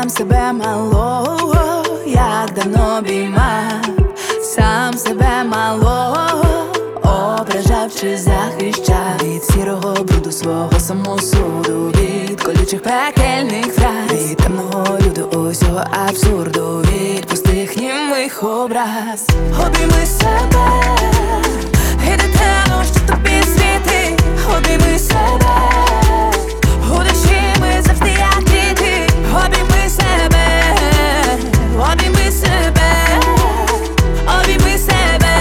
сам себе малого, як давно обіймав, сам себе малого ображав чи захищав від сірого бруду свого самосуду, від колючих пекельних фраз, від темного люду усього абсурду, від пустих німих образ. Обійми себе і дитину, що тобі світить. Обійми себе, у душі ми завжди як діти. Обійми себе, обійми себе, обійми себе,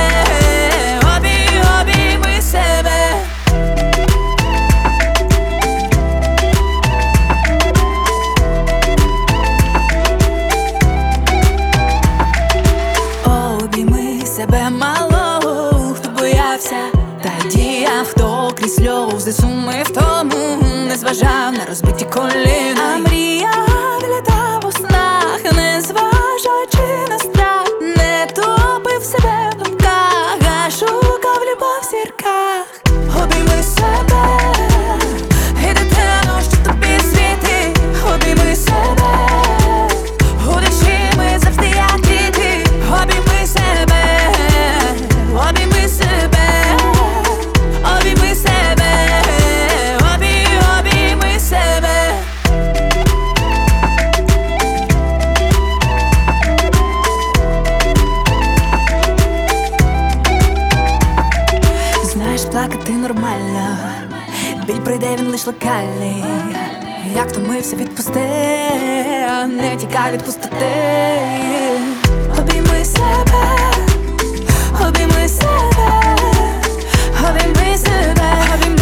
обійми себе. Обійми себе малого, хто боявся та діяв, хто крізь сльози суми в тому не зважав на розбиті коліна, а мріяв, літав у снах, не зважаючи на страх, не топив себе в думках, а шукав любов в зірках. Обійми себе і дитину, що тобі світить. Обійми себе, у душі ми завжди як діти. Обійми себе, обійми себе, обійми себе, обійми себе. Знаєш, плакати нормально, біль прийде, він лиш локальний. Як втомився, відпусти, не тікай від пустоти. Обійми себе, обійми себе, обійми себе, обійми